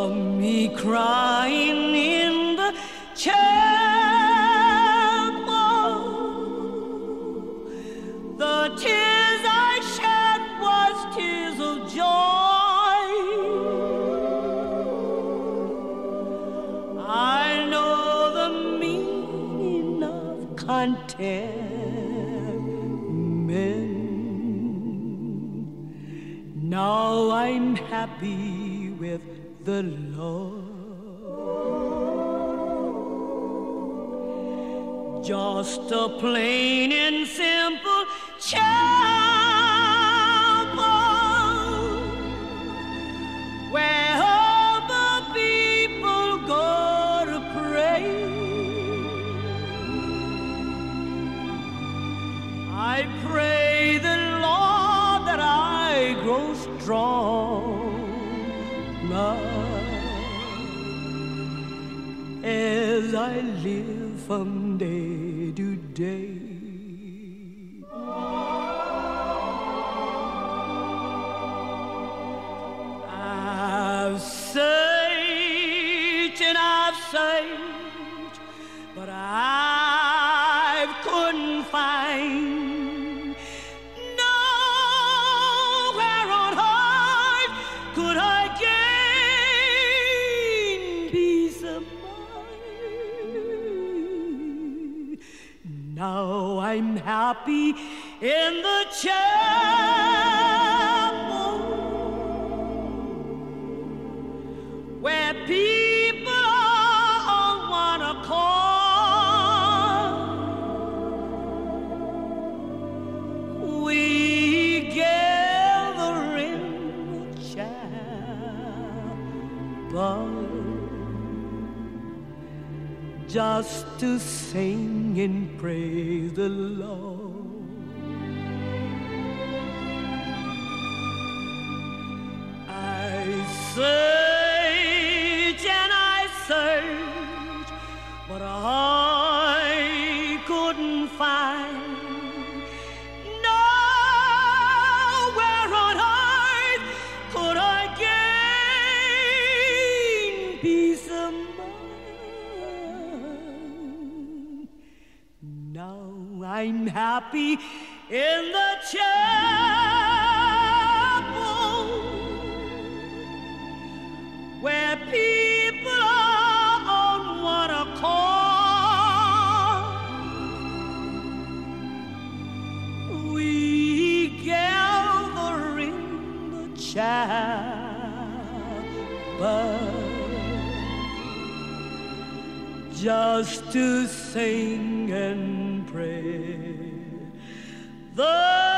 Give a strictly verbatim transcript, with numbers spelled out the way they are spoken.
saw me crying in the chapel. The tears I shed was tears of joy. I know the meaning of contentment. Now I'm happy with the Lord. Just a plain and simple chapel where all the people go to pray. I pray the Lord that I grow stronger as I live from day to day. I've searched and I've searched, but I couldn't find nowhere on earth could I gain peace of mind. Now I'm happy in the chapel where people are on one accord. We gather in the chapel just to sing and praise the Lord. I search and I search, but I couldn't find nowhere on earth could I gain peace of mind. Now I'm happy in the chapel where people are on one accord. We gather in the chapel just to sing and pray the